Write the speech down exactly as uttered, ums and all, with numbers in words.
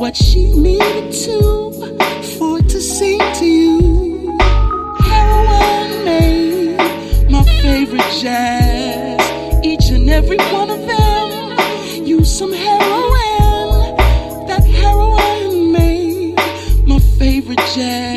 what she needed to for it to sing to you. Heroin made my favorite jazz. Each and every one of them used some heroin. That heroin made my favorite jazz.